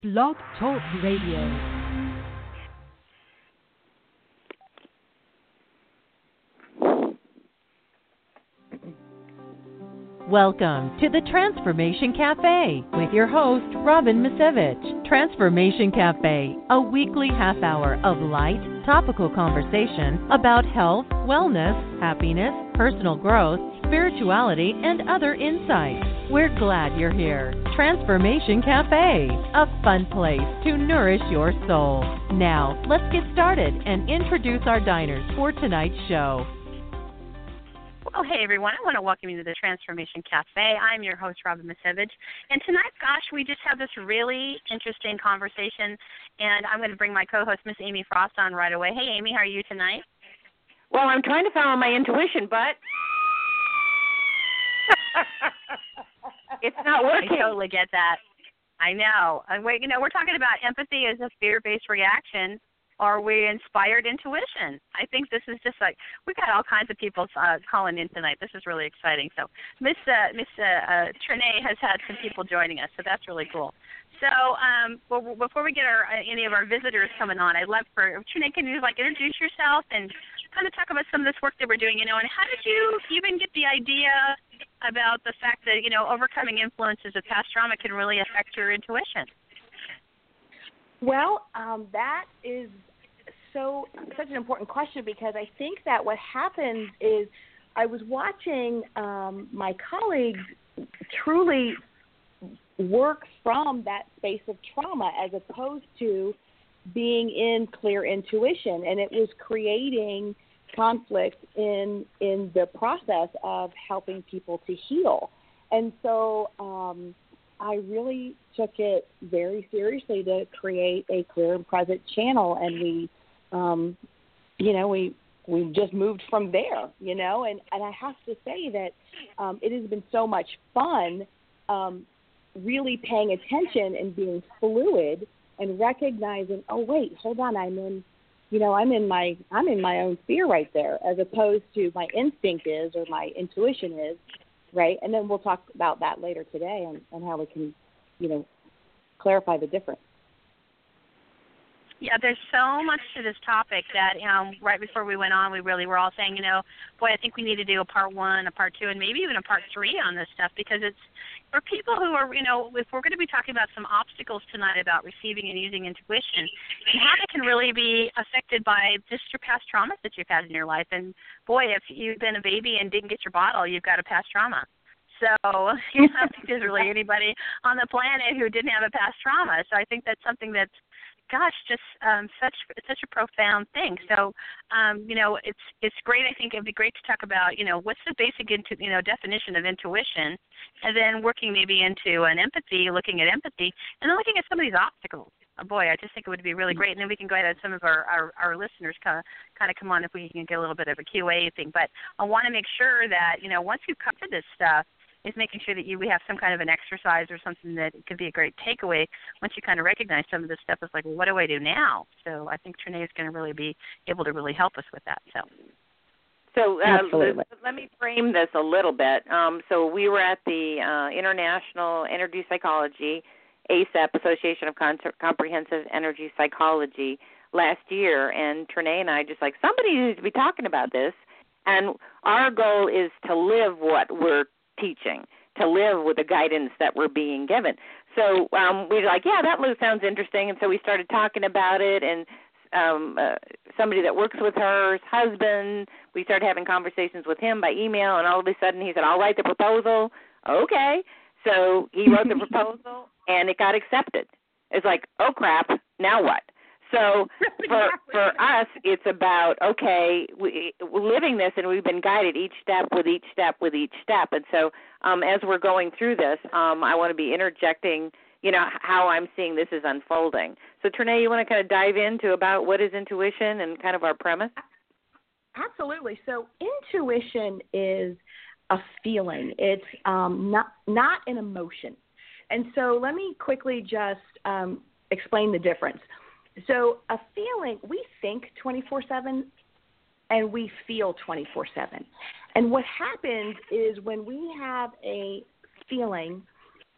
Blog Talk Radio. Welcome to the Transformation Cafe with your host, Robin Misevich. Transformation Cafe, a weekly half hour of light, topical conversation about health, wellness, happiness, personal growth, spirituality, and other insights. We're glad you're here. Transformation Cafe, a fun place to nourish your soul. Now, let's get started and introduce our diners for tonight's show. Well, hey, everyone. I want to welcome you to the Transformation Cafe. I'm your host, Robin Misevich. And tonight, gosh, we just have this really interesting conversation, and I'm going to bring my co-host, Miss Amy Frost, on right away. Hey, Amy, how are you tonight? Well, I'm trying to follow my intuition, but it's not working. I totally get that. I know. And we're talking about empathy as a fear-based reaction. Are we inspired intuition? I think this is just like, we got all kinds of people calling in tonight. This is really exciting. So Miss Trenae has had some people joining us, so that's really cool. So before we get any of our visitors coming on, I'd love for, Trenae, can you introduce yourself and kind of talk about some of this work that we're doing, and how did you even get the idea about the fact that, overcoming influences of past trauma can really affect your intuition? Well, that is such an important question, because I think that what happens is I was watching my colleagues truly work from that space of trauma as opposed to being in clear intuition, and it was creating conflict in the process of helping people to heal. And so I really took it very seriously to create a clear and present channel, and we just moved from there, and I have to say that it has been so much fun really paying attention and being fluid and recognizing, oh wait, hold on, I'm in my own fear right there, as opposed to my instinct is or my intuition is, right? And then we'll talk about that later today and how we can, clarify the difference. Yeah, there's so much to this topic that right before we went on, we really were all saying, boy, I think we need to do a part 1, a part 2, and maybe even a part 3 on this stuff, because it's for people who are, if we're going to be talking about some obstacles tonight about receiving and using intuition, and how it can really be affected by just your past traumas that you've had in your life. And boy, if you've been a baby and didn't get your bottle, you've got a past trauma. So I don't think there's really anybody on the planet who didn't have a past trauma. So I think that's something that's, gosh, just such a profound thing. So, it's great. I think it'd be great to talk about, what's the basic definition of intuition, and then working maybe into looking at empathy, and then looking at some of these obstacles. Oh boy, I just think it would be really great. And then we can go ahead and some of our listeners kind of come on if we can get a little bit of a QA thing. But I want to make sure that, once you cover this stuff, is making sure that we have some kind of an exercise or something that could be a great takeaway once you kind of recognize some of this stuff. It's like, well, what do I do now? So I think Trenae is going to really be able to really help us with that. So let me frame this a little bit. So we were at the International Energy Psychology, ASAP, Association of Comprehensive Energy Psychology, last year, and Trenae and I just somebody needs to be talking about this, and our goal is to live what we're teaching, to live with the guidance that we're being given. So we were like, yeah, that sounds interesting, and so we started talking about it, and somebody that works with her husband, we started having conversations with him by email, and all of a sudden he said, I'll write the proposal. Okay. So he wrote the proposal, and it got accepted. It's like, oh, crap, now what? So for us, it's about, okay, we're living this, and we've been guided each step with each step with each step. And so as we're going through this, I want to be interjecting, how I'm seeing this is unfolding. So, Trenae, you want to kind of dive into about what is intuition and kind of our premise? Absolutely. So intuition is a feeling. It's not an emotion. And so let me quickly just explain the difference. So a feeling, we think 24/7 and we feel 24/7. And what happens is when we have a feeling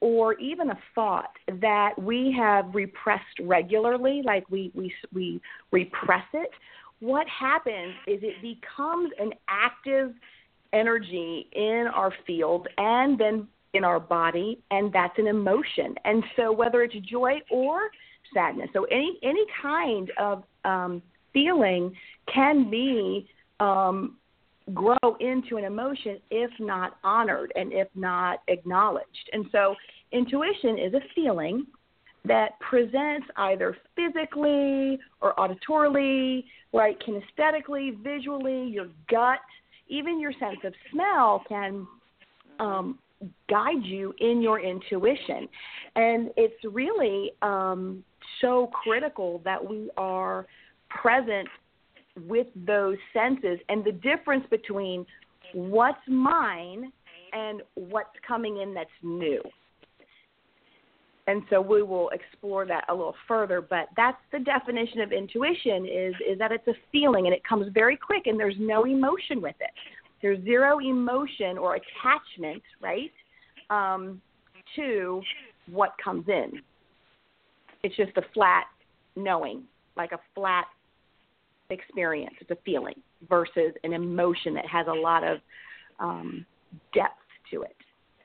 or even a thought that we have repressed regularly, like we repress it, what happens is it becomes an active energy in our field and then in our body, and that's an emotion. And so whether it's joy or sadness, so any kind of feeling can be grow into an emotion if not honored and if not acknowledged. And so intuition is a feeling that presents either physically or auditorily, right, kinesthetically, visually, your gut, even your sense of smell can guide you in your intuition. And it's really so critical that we are present with those senses and the difference between what's mine and what's coming in that's new. And so we will explore that a little further, but that's the definition of intuition is that it's a feeling and it comes very quick and there's no emotion with it. There's zero emotion or attachment, right, to what comes in. It's just a flat knowing, like a flat experience. It's a feeling versus an emotion that has a lot of depth to it.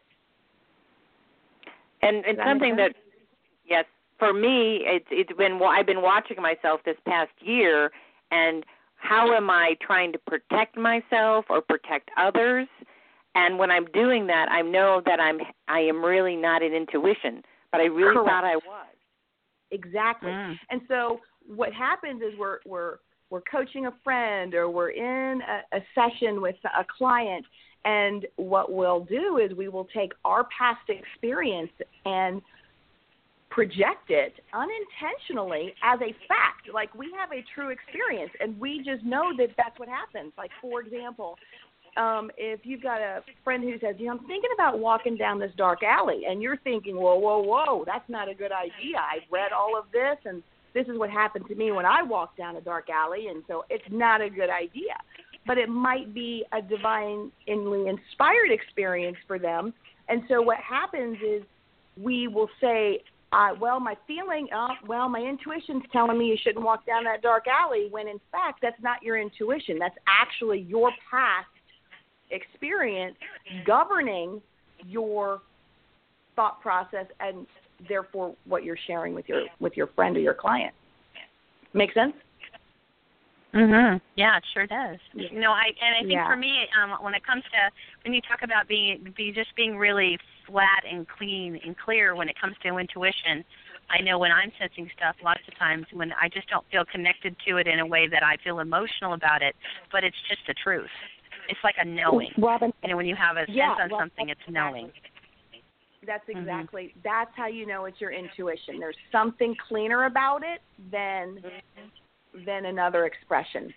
And it's something that, yes, for me, it's been, I've been watching myself this past year, and how am I trying to protect myself or protect others? And when I'm doing that, I know that I am really not in intuition, but I really Correct. thought I was. Exactly. And so what happens is we're coaching a friend or we're in a session with a client, and what we'll do is we will take our past experience and project it unintentionally as a fact. Like we have a true experience, and we just know that that's what happens. Like, for example, if you've got a friend who says, I'm thinking about walking down this dark alley, and you're thinking, whoa, that's not a good idea. I've read all of this, and this is what happened to me when I walked down a dark alley, and so it's not a good idea. But it might be a divinely inspired experience for them. And so what happens is we will say, my feeling, my intuition's telling me you shouldn't walk down that dark alley, when in fact that's not your intuition. That's actually your past experience governing your thought process and therefore what you're sharing with your friend or your client. Make sense? Mhm. Yeah, it sure does. Yeah. I think for me, when it comes to when you talk about being really flat and clean and clear when it comes to intuition, I know when I'm sensing stuff, lots of times when I just don't feel connected to it in a way that I feel emotional about it, but it's just the truth. It's like a knowing. Robin, when you have a sense on something, it's knowing. That's exactly. That's how you know it's your intuition. There's something cleaner about it than another expression.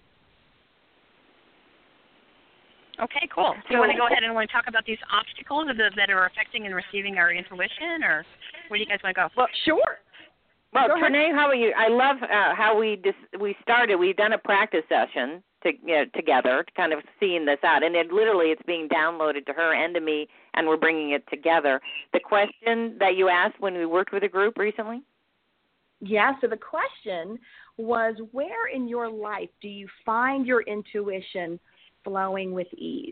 Okay, cool. Do you want to go ahead and want to talk about these obstacles that are affecting and receiving our intuition, or where do you guys want to go? Well, sure. Well, Trenae, how are you? I love how we started. We've done a practice session together, kind of seeing this out, and it's being downloaded to her and to me, and we're bringing it together. The question that you asked when we worked with a group recently? Yeah, so the question was, where in your life do you find your intuition flowing with ease?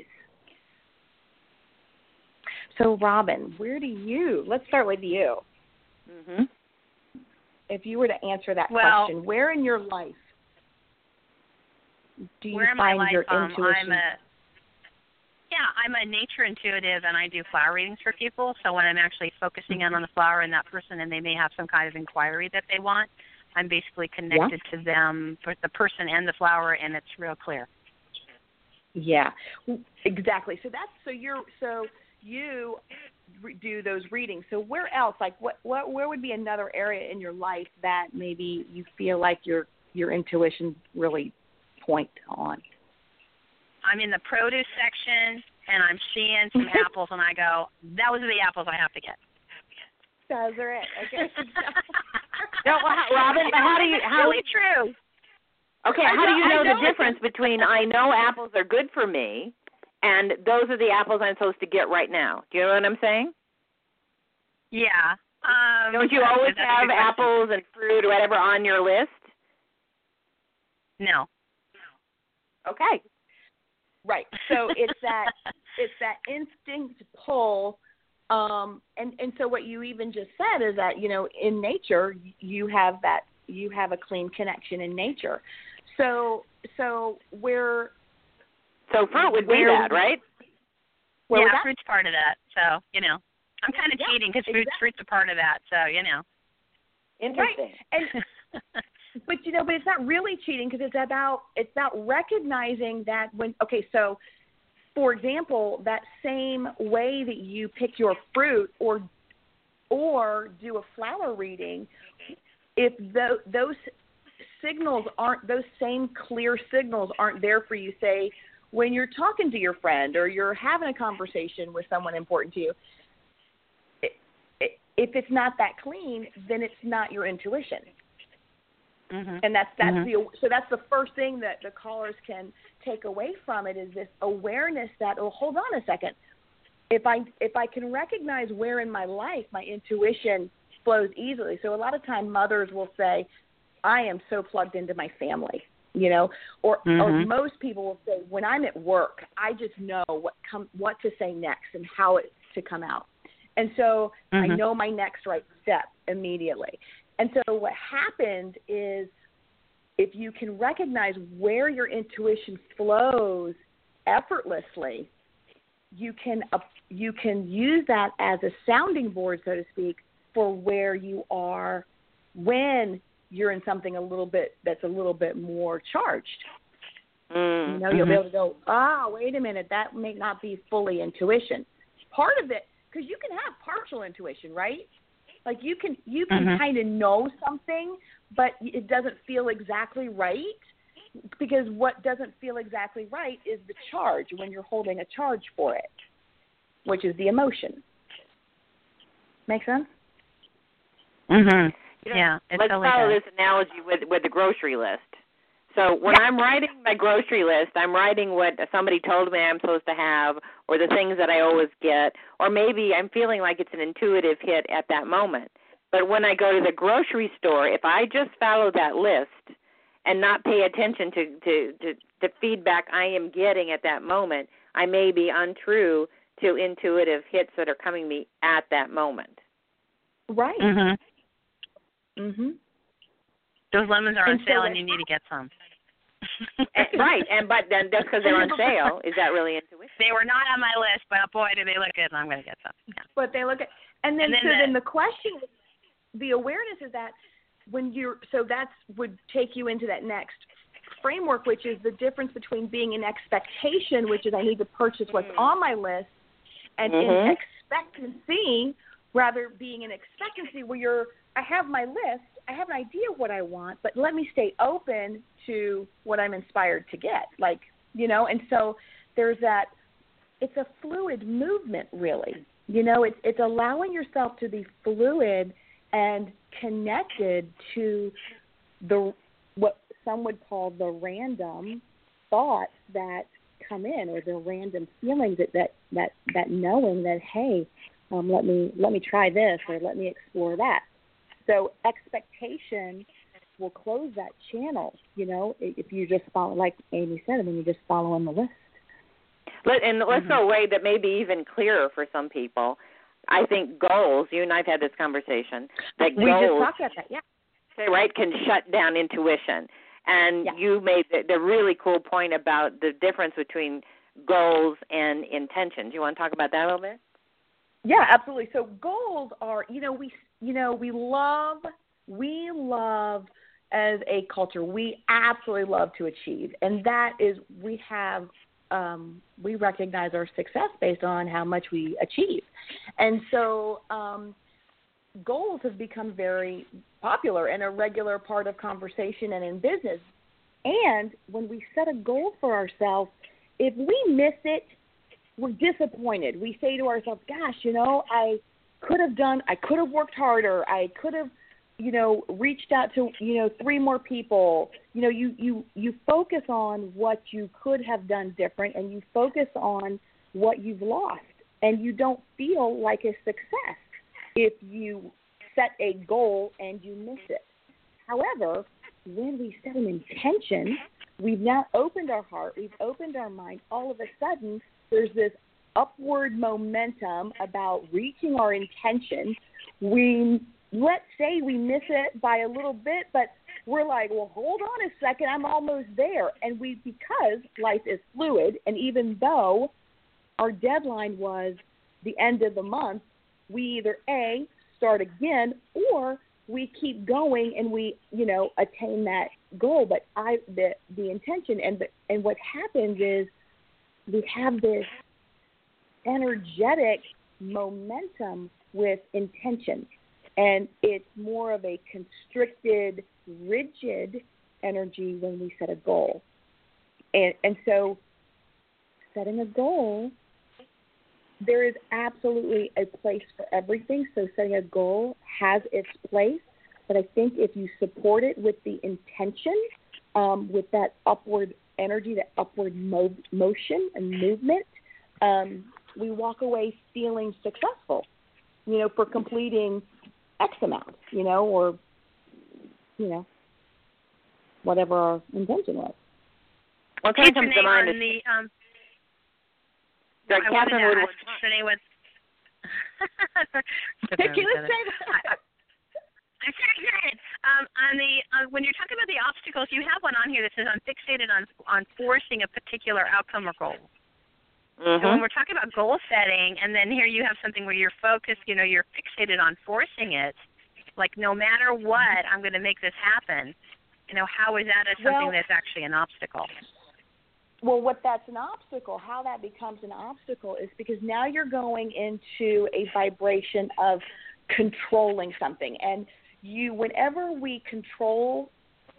So, Robin, let's start with you. Mm-hmm. If you were to answer that question, where in your life do you find your intuition? I'm a nature intuitive, and I do flower readings for people. So when I'm actually focusing in on the flower and that person, and they may have some kind of inquiry that they want, I'm basically connected to them, with the person and the flower, and it's real clear. Yeah, exactly. So you do those readings. So where else? Like where would be another area in your life that maybe you feel like your intuition really point on? I'm in the produce section, and I'm seeing some apples, and I go, those are the apples I have to get. Those are it. Okay. No, Robin, really true. Okay, how do you know the difference between I know apples are good for me and those are the apples I'm supposed to get right now? Do you know what I'm saying? Yeah. Don't you always have apples and fruit or whatever on your list? No. Okay. Right. So it's that instinct pull. And so what you even just said is that, in nature you have a clean connection in nature. So fruit would be that, right? Yeah, fruit's part of that. So, I'm kind of cheating because fruit's a part of that. So, Interesting. Right. But it's not really cheating because it's about recognizing that so for example, that same way that you pick your fruit or do a flower reading, if those same clear signals aren't there for you, say when you're talking to your friend or you're having a conversation with someone important to you, if it's not that clean, then it's not your intuition. Mm-hmm. And that's the first thing that the callers can take away from it is this awareness that, hold on a second. If I can recognize where in my life my intuition flows easily. So a lot of time mothers will say, I am so plugged into my family, or most people will say, when I'm at work, I just know what to say next and how it to come out. And so I know my next right step immediately. And so what happens is if you can recognize where your intuition flows effortlessly, you can use that as a sounding board, so to speak, for where you are when you're in something that's a little bit more charged. You'll be able to go, wait a minute, that may not be fully intuition. Part of it, because you can have partial intuition, right? Like you can kind of know something, but it doesn't feel exactly right, because what doesn't feel exactly right is the charge when you're holding a charge for it, which is the emotion. Make sense? Mhm. Yeah. Let's follow this analogy with the grocery list. So when I'm writing my grocery list, I'm writing what somebody told me I'm supposed to have, or the things that I always get, or maybe I'm feeling like it's an intuitive hit at that moment. But when I go to the grocery store, if I just follow that list and not pay attention to the feedback I am getting at that moment, I may be untrue to intuitive hits that are coming me at that moment. Right. Mhm. Mhm. Those lemons are on sale, and you need to get some. Right, but then just because they're on sale, is that really intuition? They were not on my list, but boy, do they look good, and I'm going to get some. Yeah. But they look at, and then the question, the awareness is that when that would take you into that next framework, which is the difference between being in expectation, which is I need to purchase what's on my list, and in expectancy, rather being in expectancy where I have my list, I have an idea of what I want, but let me stay open to what I'm inspired to get. And so there's that, it's a fluid movement, really. It's allowing yourself to be fluid and connected to what some would call the random thoughts that come in, or the random feelings that knowing that, hey, let me try this, or let me explore that. So expectation will close that channel, if you just follow, like Amy said, when you just follow on the list. Let's go a way that may be even clearer for some people. I think goals, you and I have had this conversation, that we goals, just talked about that, yeah. Right, can shut down intuition. And you made the really cool point about the difference between goals and intentions. You want to talk about that a little bit? Yeah, absolutely. So goals are, we love as a culture, we absolutely love to achieve. And that is, we recognize our success based on how much we achieve. And so goals have become very popular and a regular part of conversation and in business. And when we set a goal for ourselves, if we miss it, we're disappointed. We say to ourselves, gosh, I could have worked harder. I could have, reached out to, 3 more people. You focus on what you could have done different, and you focus on what you've lost, and you don't feel like a success. if you set a goal and you miss it. However, when we set an intention, we've now opened our heart, we've opened our mind, all of a sudden there's this upward momentum about reaching our intention. Let's say we miss it by a little bit, but we're like, well, hold on a second, I'm almost there. And because life is fluid, and even though our deadline was the end of the month, we either A, start again, or we keep going and we, attain that goal. But the intention and what happens is we have this energetic momentum with intention, and it's more of a constricted, rigid energy when we set a goal. And so setting a goal, there is absolutely a place for everything. So setting a goal has its place, but I think if you support it with the intention, with that upward energy, that upward motion and movement, we walk away feeling successful, for completing X amount, or, whatever our intention was. What kind of comes to mind is... I wanted to ask Shanae what... Can you say that? I'm so excited. When you're talking about the obstacles, you have one on here that says, I'm fixated on forcing a particular outcome or goal. Mm-hmm. So when we're talking about goal setting, and then here you have something where you're focused, you're fixated on forcing it, like no matter what, I'm going to make this happen. How is that something that's actually an obstacle? Well, that's an obstacle, how that becomes an obstacle is because now you're going into a vibration of controlling something. And whenever we control,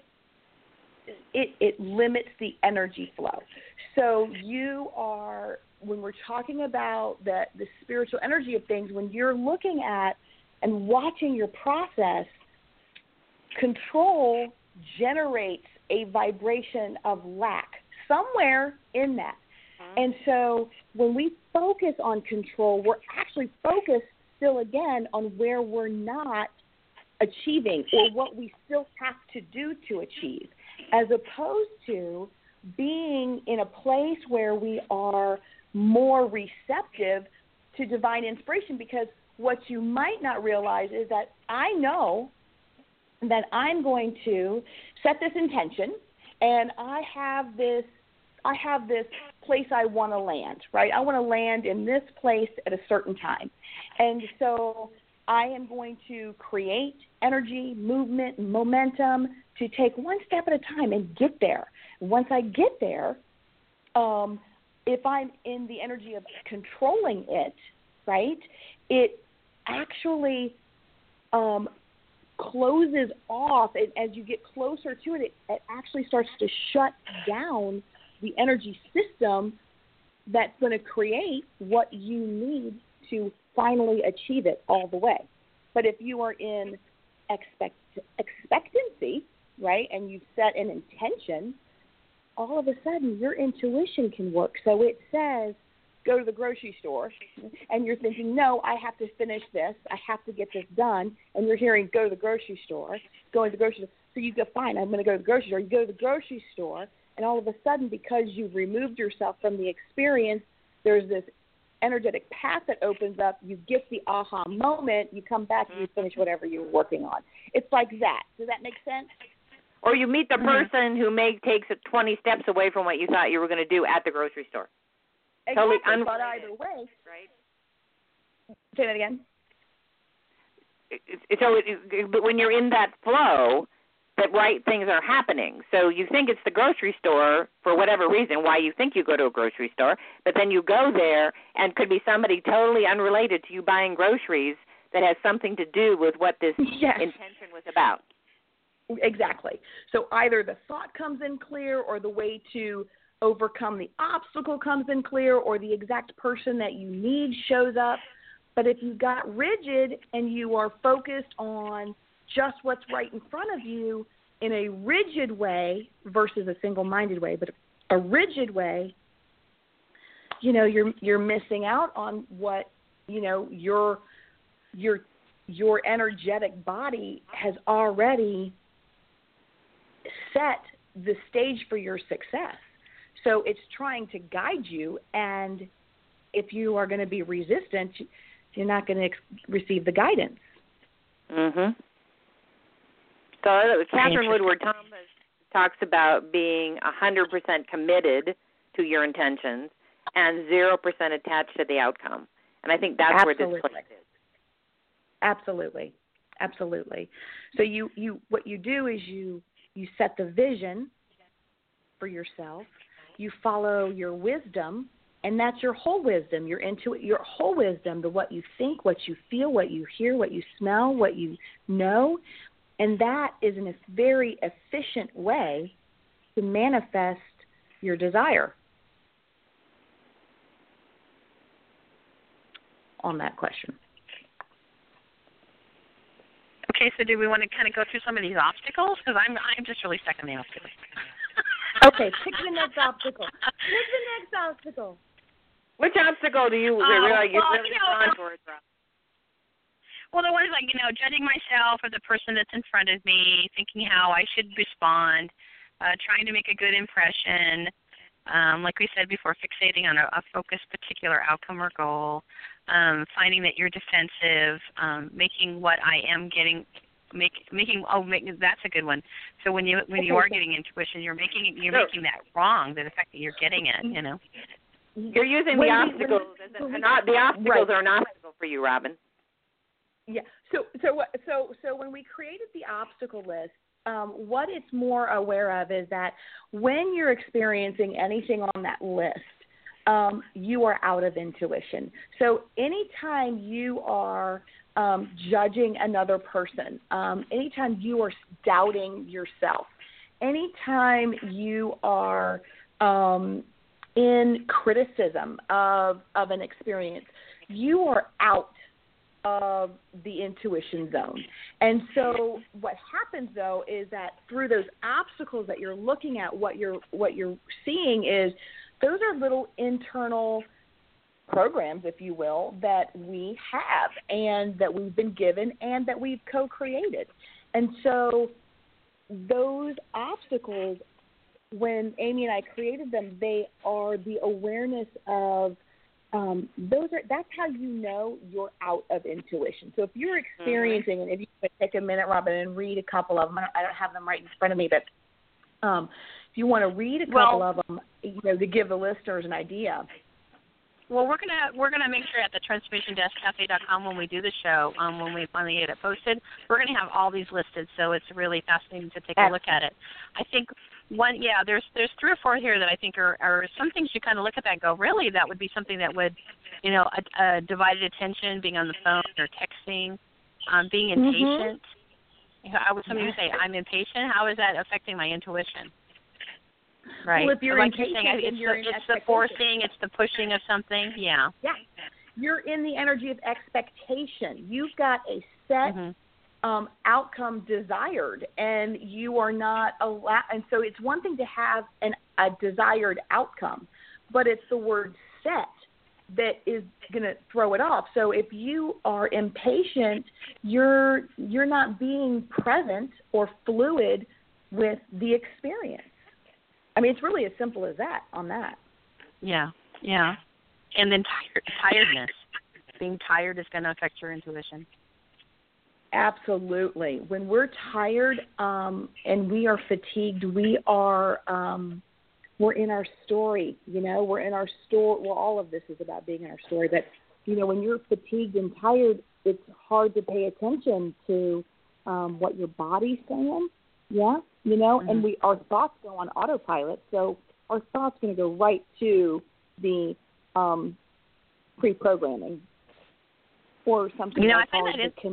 it limits the energy flow. So when we're talking about the spiritual energy of things, when you're looking at and watching your process, control generates a vibration of lack somewhere in that. And so when we focus on control, we're actually focused still again on where we're not achieving or what we still have to do to achieve, as opposed to being in a place where we are more receptive to divine inspiration. Because what you might not realize is that I know that I'm going to set this intention, and I have this place I want to land, right? I want to land in this place at a certain time. And so I am going to create energy, movement, and momentum to take one step at a time and get there. Once I get there, if I'm in the energy of controlling it, right, it actually closes off. And as you get closer to it, it actually starts to shut down the energy system that's going to create what you need to finally achieve it all the way. But if you are in expectancy, right, and you've set an intention, all of a sudden your intuition can work. So it says, go to the grocery store, and you're thinking, no, I have to finish this. I have to get this done. And you're hearing, go to the grocery store, going to the grocery store. So you go, fine, I'm going to go to the grocery store. You go to the grocery store, and all of a sudden, because you've removed yourself from the experience, there's this energetic path that opens up. You get the aha moment. You come back and you finish whatever you were working on. It's like that. Does that make sense? Or you meet the person who takes it 20 steps away from what you thought you were going to do at the grocery store. Exactly, but either way. Right? Say that again. But when you're in that flow, that right things are happening. So you think it's the grocery store for whatever reason, why you think you go to a grocery store, but then you go there and could be somebody totally unrelated to you buying groceries that has something to do with what this intention was about. Exactly. So either the thought comes in clear, or the way to overcome the obstacle comes in clear, or the exact person that you need shows up. But if you got rigid and you are focused on just what's right in front of you in a rigid way versus a single-minded way, but a rigid way, you're missing out on what, you're your energetic body has already set the stage for your success. So it's trying to guide you, and if you are going to be resistant, you're not going to receive the guidance. Mhm. So Catherine Woodward Thomas talks about being 100% committed to your intentions and 0% attached to the outcome. And I think that's where this place is. Absolutely. So what you do is you set the vision for yourself. You follow your wisdom, and that's your whole wisdom. You're into it, your whole wisdom, to what you think, what you feel, what you hear, what you smell, what you know. And that is a very efficient way to manifest your desire. On that question. Okay, so do we want to kind of go through some of these obstacles? Because I'm just really stuck on the obstacles. Okay, pick the next obstacle. Which obstacle do you really drawn towards, Rob? Well, the ones like, judging myself or the person that's in front of me, thinking how I should respond, trying to make a good impression, like we said before, fixating on a focused particular outcome or goal, finding that you're defensive, making what I am getting, that's a good one. So when you are getting intuition, you're making that wrong, the fact that you're getting it, You're using the obstacles. The obstacles are an obstacle for you, Robin. Yeah. So when we created the obstacle list, what it's more aware of is that when you're experiencing anything on that list, you are out of intuition. So anytime you are judging another person, anytime you are doubting yourself, anytime you are in criticism of an experience, you are out of the intuition zone. And so what happens, though, is that through those obstacles that you're looking at, what you're seeing is those are little internal programs, if you will, that we have and that we've been given and that we've co-created. And so those obstacles, when Amy and I created them, they are the awareness of that's how you know you're out of intuition. So if you're experiencing, and if you could take a minute, Robin, and read a couple of them, I don't have them right in front of me, but if you want to read a couple of them, to give the listeners an idea. Well, we're gonna make sure at the transformation-cafe.com when we do the show, when we finally get it posted, we're gonna have all these listed. So it's really fascinating to take a look at it. I think there's 3 or 4 here that I think are some things you kind of look at that and go, really, that would be something that would, a divided attention, being on the phone or texting, being impatient. Somebody would say, I'm impatient. How is that affecting my intuition? Right. Well, if you're like impatient, you're saying, it's the forcing, it's the pushing of something. Yeah. Yeah. You're in the energy of expectation. You've got a set outcome desired, and you are not allowed. And so it's one thing to have a desired outcome, but it's the word set that is going to throw it off. So if you are impatient, you're not being present or fluid with the experience. I mean, it's really as simple as that on that. Yeah. And then tiredness. Being tired is going to affect your intuition. Absolutely. When we're tired and we are fatigued, we are we're in our story. We're in our story. Well, all of this is about being in our story. But when you're fatigued and tired, it's hard to pay attention to what your body's saying. Yeah. And our thoughts go on autopilot, so our thoughts going to go right to the pre-programming or something. I call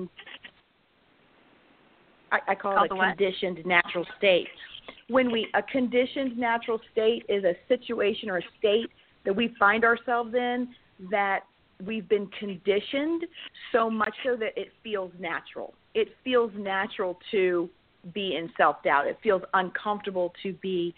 it a conditioned natural state. A conditioned natural state is a situation or a state that we find ourselves in that we've been conditioned so much so that it feels natural. It feels natural to be in self-doubt. It feels uncomfortable to be,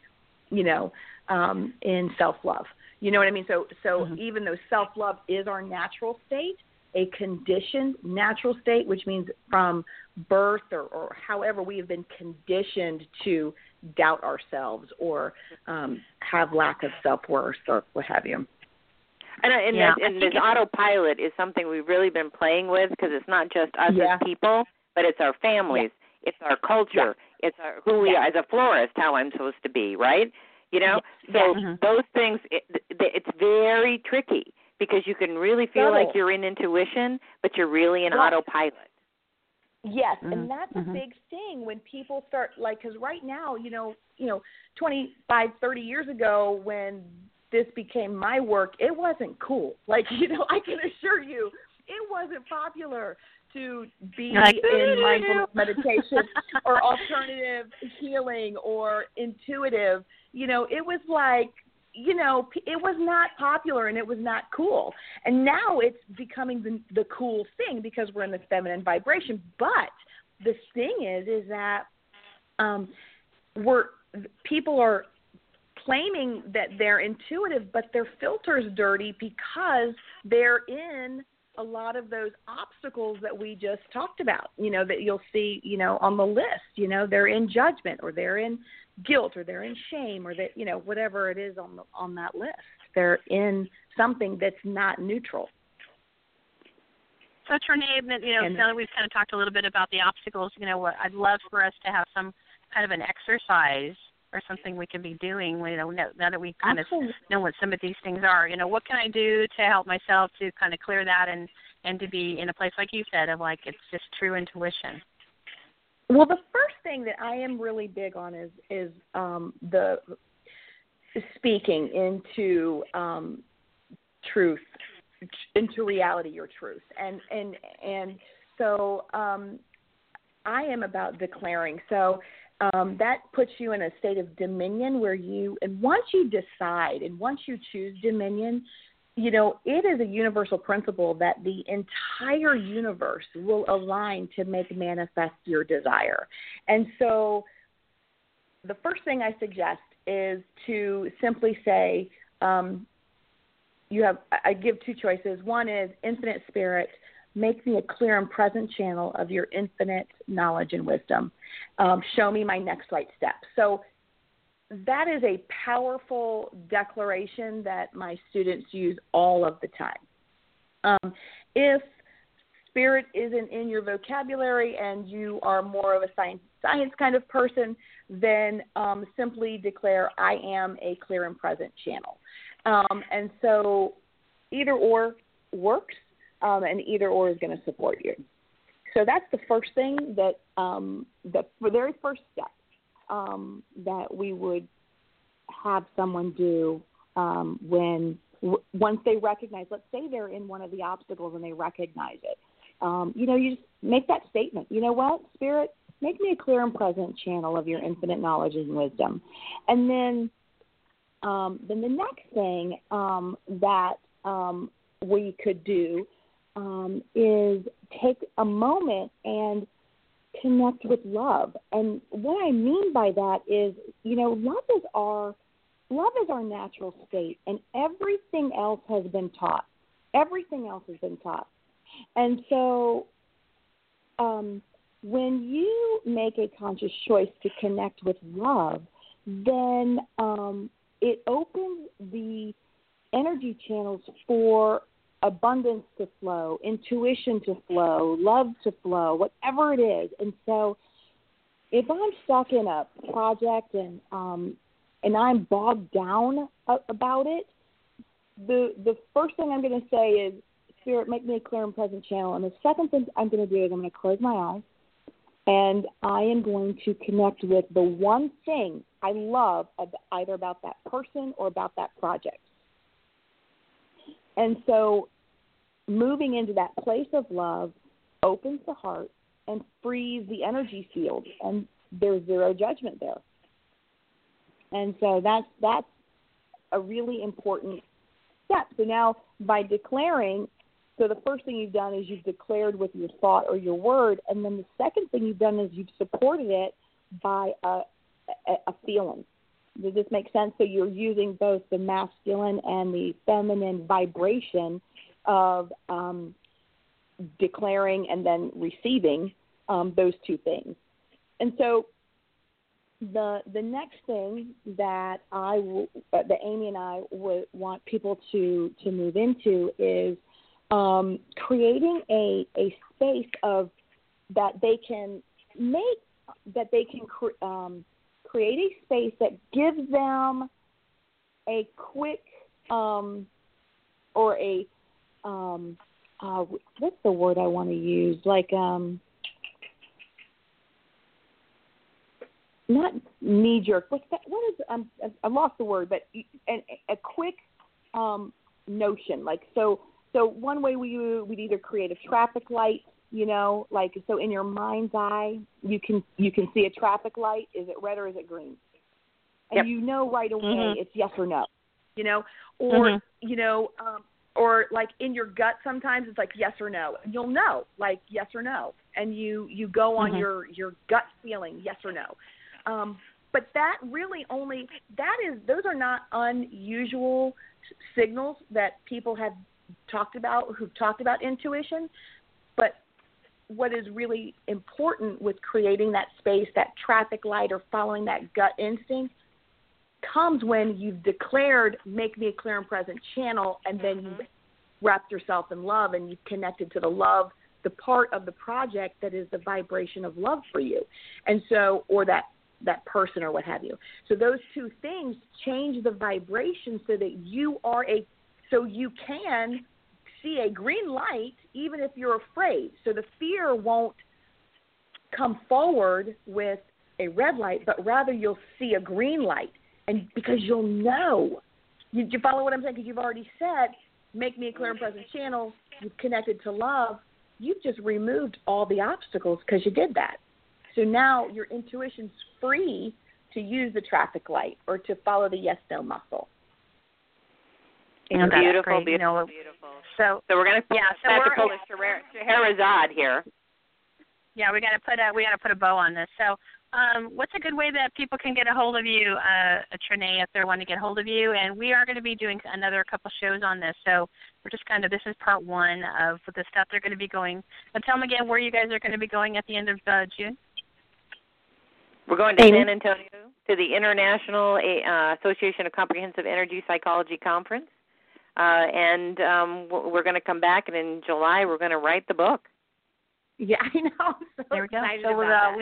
in self-love. You know what I mean? So even though self-love is our natural state, a conditioned natural state, which means from birth or however we have been conditioned to doubt ourselves or have lack of self-worth or what have you. And this autopilot is something we've really been playing with because it's not just us as people, but it's our families, it's our culture, it's who we are as a florist, how I'm supposed to be, right? You know, so those things, it's very tricky because you can really feel like you're in intuition, but you're really in autopilot. Yes, and that's a big thing when people start, like, because right now, you know, 25, 30 years ago when this became my work, it wasn't cool. Like, you know, I can assure you, it wasn't popular to be in mindfulness meditation or alternative healing or intuitive. You know, it was like, you know, it was not popular and it was not cool. And now it's becoming the cool thing because we're in the feminine vibration. But the thing is that people are claiming that they're intuitive, but their filter's dirty because they're in a lot of those obstacles that we just talked about, you know, that you'll see, you know, on the list. You know, they're in judgment or they're in guilt or they're in shame or that, you know, whatever it is on that list. They're in something that's not neutral. So, Trenae, you know, now that we've kind of talked a little bit about the obstacles, you know, what I'd love for us to have some kind of an exercise or something we can be doing, you know, now that we kind of know what some of these things are. You know, what can I do to help myself to kind of clear that and to be in a place, like you said, of like it's just true intuition? Well, the first thing that I am really big on is the speaking into truth, into reality or truth, and so I am about declaring. So that puts you in a state of dominion where and once you decide and once you choose dominion, you know, it is a universal principle that the entire universe will align to make manifest your desire. And so the first thing I suggest is to simply say, I give two choices. One is, infinite spirit, make me a clear and present channel of your infinite knowledge and wisdom. Show me my next right step. So that is a powerful declaration that my students use all of the time. If spirit isn't in your vocabulary and you are more of a science kind of person, then simply declare, I am a clear and present channel. And so either or works, and either or is going to support you. So that's the first thing that the very first step that we would have someone do once they recognize, let's say they're in one of the obstacles and they recognize it. You know, you just make that statement. You know what, Spirit, make me a clear and present channel of your infinite knowledge and wisdom. And then the next thing that we could do is take a moment and connect with love. And what I mean by that is, you know, love is our natural state, and everything else has been taught. Everything else has been taught. And so when you make a conscious choice to connect with love, then it opens the energy channels for abundance to flow, intuition to flow, love to flow, whatever it is. And so if I'm stuck in a project and I'm bogged down about it, the first thing I'm going to say is, Spirit, make me a clear and present channel. And the second thing I'm going to do is I'm going to close my eyes and I am going to connect with the one thing I love either about that person or about that project. And so moving into that place of love opens the heart and frees the energy field, and there's zero judgment there. And so that's a really important step. So now by declaring, so the first thing you've done is you've declared with your thought or your word, and then the second thing you've done is you've supported it by a feeling. Does this make sense? So you're using both the masculine and the feminine vibration of declaring and then receiving those two things. And so the next thing that that Amy and I would want people to move into is creating a space of that they can create a space that gives them a quick or a what's the word I want to use? Like not knee jerk. What's that? What is? I lost the word, but a quick notion. Like so one way we'd either create a traffic light, like so in your mind's eye you can see a traffic light. Is it red or is it green? And yep. Right away it's yes or no. Or or like in your gut sometimes it's like yes or no. You'll know like yes or no, and you go on your gut feeling yes or no. But that really those are not unusual signals that people have who've talked about intuition. But what is really important with creating that space, that traffic light, or following that gut instinct comes when you've declared, make me a clear and present channel, and then you've wrapped yourself in love and you've connected to the love, the part of the project that is the vibration of love for you. And so, or that person or what have you. So those two things change the vibration so that you can see a green light even if you're afraid. So the fear won't come forward with a red light, but rather you'll see a green light. And because you'll know, you follow what I'm saying? Because you've already said, make me a clear and present channel, you've connected to love, you've just removed all the obstacles because you did that. So now your intuition's free to use the traffic light or to follow the yes-no muscle. Beautiful. So we're going to have to pull Scheherazade here. Yeah, we got to put a bow on this. So, what's a good way that people can get a hold of you, Trenae, if they want to get a hold of you? And we are going to be doing another couple shows on this. So we're just this is part one of the stuff they're going to be going. But tell them again where you guys are going to be going at the end of June. We're going to San Antonio to the International Association of Comprehensive Energy Psychology Conference. And we're going to come back, and in July we're going to write the book. Yeah, I know. There we go. So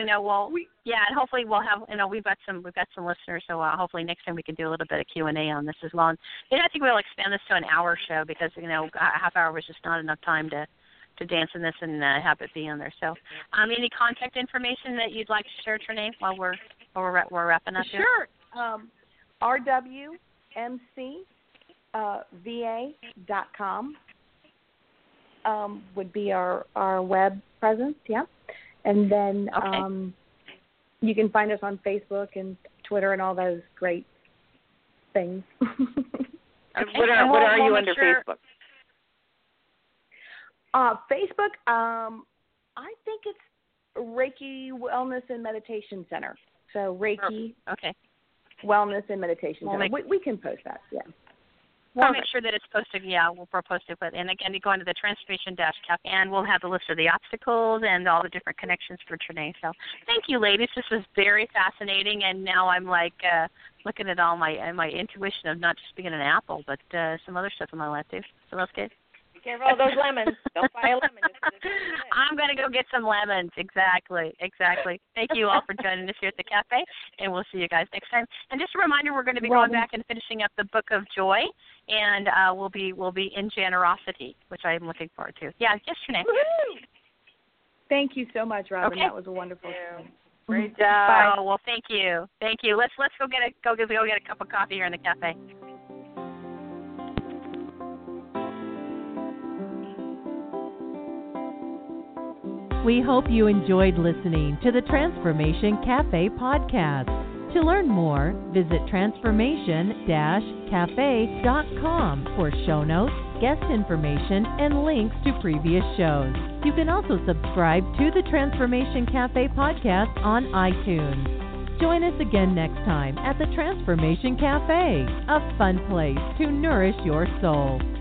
and hopefully we'll have. We've got some listeners. So hopefully next time we can do a little bit of Q&A on this as well. And I think we'll expand this to an hour show because a half hour was just not enough time to dance in this and have it be on there. So, any contact information that you'd like to share, Trenae, while we're wrapping up here? Sure. rwmcva.com would be our web presence, yeah. And then you can find us on Facebook and Twitter and all those great things. Okay. What are you under Facebook? Facebook, I think it's Reiki Wellness and Meditation Center. So Reiki Wellness and Meditation Center. We can post that, yeah. We'll make sure that it's posted. Yeah, we'll post it. And again, you go into the Transformation-Cafe, and we'll have a list of the obstacles and all the different connections for Trenae. So thank you, ladies. This was very fascinating. And now I'm looking at all my intuition of not just being an apple, but some other stuff in my life too. So that's good. Be careful of those lemons. Don't buy a lemon. I'm going to go get some lemons. Exactly. Thank you all for joining us here at the cafe, and we'll see you guys next time. And just a reminder, we're going to be going back and finishing up the Book of Joy, and we'll be in Generosity, which I'm looking forward to. Yeah, yes, Trenae. Thank you so much, Robin. That was a wonderful show. Great job. Oh, well, thank you. Let's go get a cup of coffee here in the cafe. We hope you enjoyed listening to the Transformation Cafe podcast. To learn more, visit transformation-cafe.com for show notes, guest information, and links to previous shows. You can also subscribe to the Transformation Cafe podcast on iTunes. Join us again next time at the Transformation Cafe, a fun place to nourish your soul.